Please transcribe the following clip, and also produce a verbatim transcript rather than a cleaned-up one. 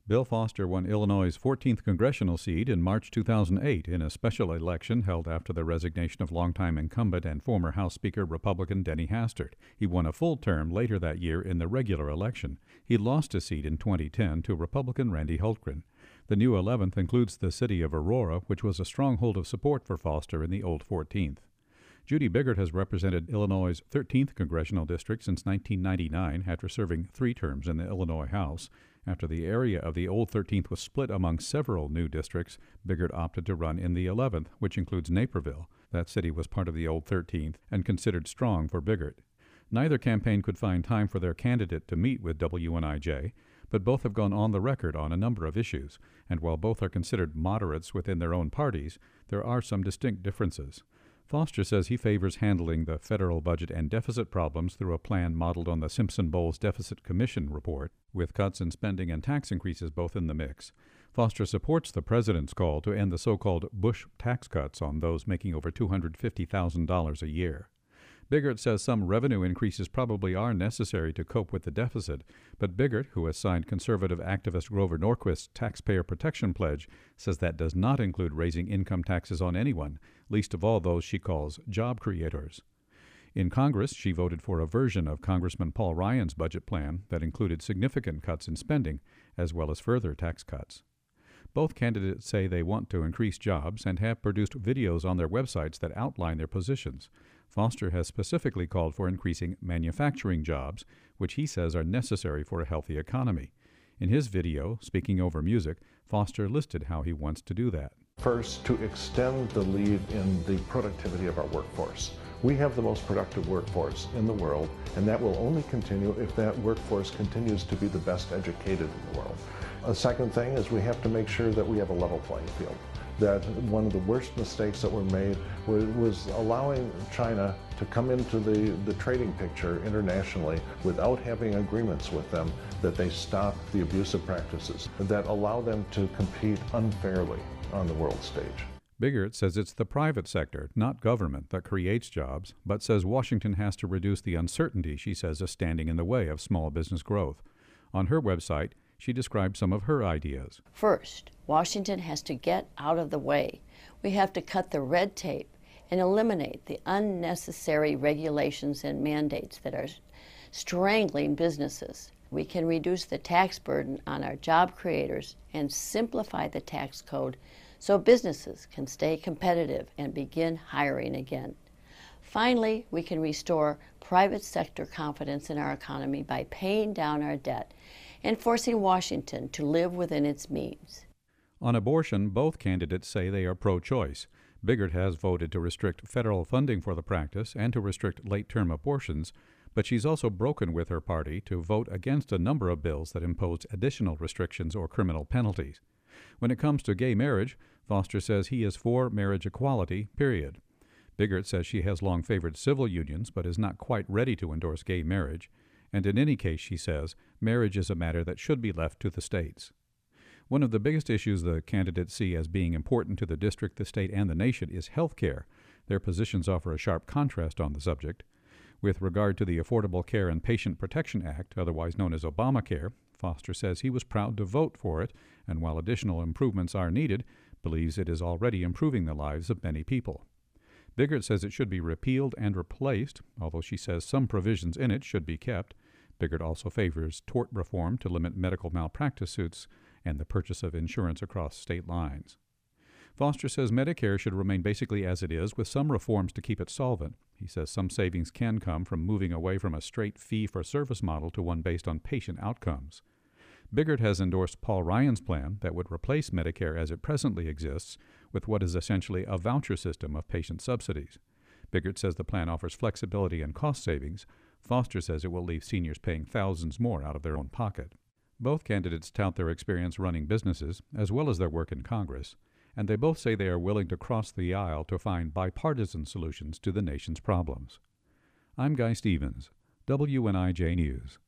Bill Foster won Illinois' fourteenth congressional seat in March two thousand eight in a special election held after the resignation of longtime incumbent and former House Speaker Republican Denny Hastert. He won a full term later that year in the regular election. He lost a seat in twenty ten to Republican Randy Hultgren. The new eleventh includes the city of Aurora, which was a stronghold of support for Foster in the old fourteenth. Judy Biggert has represented Illinois' thirteenth congressional district since nineteen ninety-nine after serving three terms in the Illinois House. After the area of the old thirteenth was split among several new districts, Biggert opted to run in the eleventh, which includes Naperville. That city was part of the old thirteenth and considered strong for Biggert. Neither campaign could find time for their candidate to meet with W N I J, but both have gone on the record on a number of issues, and while both are considered moderates within their own parties, there are some distinct differences. Foster says he favors handling the federal budget and deficit problems through a plan modeled on the Simpson-Bowles Deficit Commission report, with cuts in spending and tax increases both in the mix. Foster supports the president's call to end the so-called Bush tax cuts on those making over two hundred fifty thousand dollars a year. Biggert says some revenue increases probably are necessary to cope with the deficit, but Biggert, who has signed conservative activist Grover Norquist's taxpayer protection pledge, says that does not include raising income taxes on anyone, least of all those she calls job creators. In Congress, she voted for a version of Congressman Paul Ryan's budget plan that included significant cuts in spending, as well as further tax cuts. Both candidates say they want to increase jobs and have produced videos on their websites that outline their positions. Foster has specifically called for increasing manufacturing jobs, which he says are necessary for a healthy economy. In his video, Speaking Over Music, Foster listed how he wants to do that. First, to extend the lead in the productivity of our workforce. We have the most productive workforce in the world, and that will only continue if that workforce continues to be the best educated in the world. A second thing is we have to make sure that we have a level playing field. That one of the worst mistakes that were made was, was allowing China to come into the, the trading picture internationally without having agreements with them, that they stop the abusive practices that allow them to compete unfairly on the world stage. Biggert says it's the private sector, not government, that creates jobs, but says Washington has to reduce the uncertainty she says is standing in the way of small business growth. On her website, she described some of her ideas. First, Washington has to get out of the way. We have to cut the red tape and eliminate the unnecessary regulations and mandates that are strangling businesses. We can reduce the tax burden on our job creators and simplify the tax code so businesses can stay competitive and begin hiring again. Finally, we can restore private sector confidence in our economy by paying down our debt and forcing Washington to live within its means. On abortion, both candidates say they are pro-choice. Biggert has voted to restrict federal funding for the practice and to restrict late-term abortions, but she's also broken with her party to vote against a number of bills that impose additional restrictions or criminal penalties. When it comes to gay marriage, Foster says he is for marriage equality, period. Biggert says she has long favored civil unions but is not quite ready to endorse gay marriage. And in any case, she says, marriage is a matter that should be left to the states. One of the biggest issues the candidates see as being important to the district, the state, and the nation is health care. Their positions offer a sharp contrast on the subject. With regard to the Affordable Care and Patient Protection Act, otherwise known as Obamacare, Foster says he was proud to vote for it, and while additional improvements are needed, believes it is already improving the lives of many people. Biggert says it should be repealed and replaced, although she says some provisions in it should be kept. Biggert also favors tort reform to limit medical malpractice suits and the purchase of insurance across state lines. Foster says Medicare should remain basically as it is, with some reforms to keep it solvent. He says some savings can come from moving away from a straight fee-for-service model to one based on patient outcomes. Biggert has endorsed Paul Ryan's plan that would replace Medicare as it presently exists with what is essentially a voucher system of patient subsidies. Biggert says the plan offers flexibility and cost savings. Foster says it will leave seniors paying thousands more out of their own pocket. Both candidates tout their experience running businesses, as well as their work in Congress, and they both say they are willing to cross the aisle to find bipartisan solutions to the nation's problems. I'm Guy Stevens, W N I J News.